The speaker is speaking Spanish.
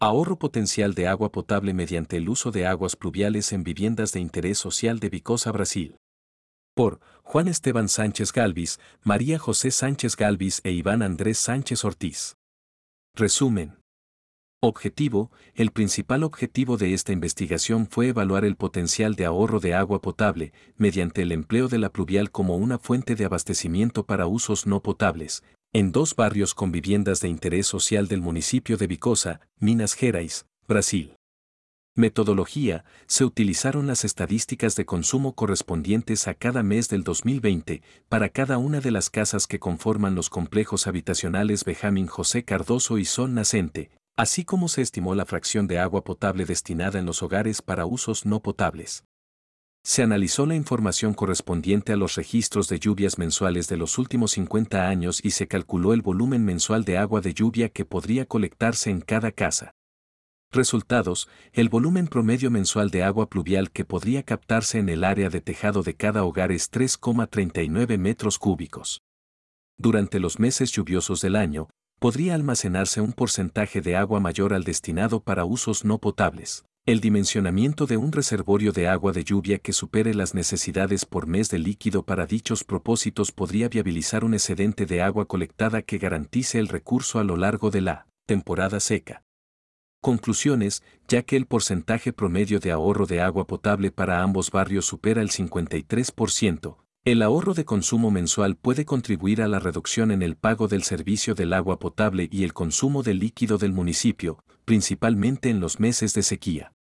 Ahorro potencial de agua potable mediante el uso de aguas pluviales en viviendas de interés social de Vicosa, Brasil. Por Juan Esteban Sánchez Galvis, María José Sánchez Galvis e Iván Andrés Sánchez Ortiz. Resumen. Objetivo. El principal objetivo de esta investigación fue evaluar el potencial de ahorro de agua potable mediante el empleo de la pluvial como una fuente de abastecimiento para usos no potables, en 2 barrios con viviendas de interés social del municipio de Vicosa, Minas Gerais, Brasil. Metodología. Se utilizaron las estadísticas de consumo correspondientes a cada mes del 2020 para cada una de las casas que conforman los complejos habitacionales Benjamín José Cardoso y Sol Nacente, así como se estimó la fracción de agua potable destinada en los hogares para usos no potables. Se analizó la información correspondiente a los registros de lluvias mensuales de los últimos 50 años y se calculó el volumen mensual de agua de lluvia que podría colectarse en cada casa. Resultados. El volumen promedio mensual de agua pluvial que podría captarse en el área de tejado de cada hogar es 3,39 metros cúbicos. Durante los meses lluviosos del año, podría almacenarse un porcentaje de agua mayor al destinado para usos no potables. El dimensionamiento de un reservorio de agua de lluvia que supere las necesidades por mes de líquido para dichos propósitos podría viabilizar un excedente de agua colectada que garantice el recurso a lo largo de la temporada seca. Conclusiones. Ya que el porcentaje promedio de ahorro de agua potable para ambos barrios supera el 53%, el ahorro de consumo mensual puede contribuir a la reducción en el pago del servicio del agua potable y el consumo de líquido del municipio, principalmente en los meses de sequía.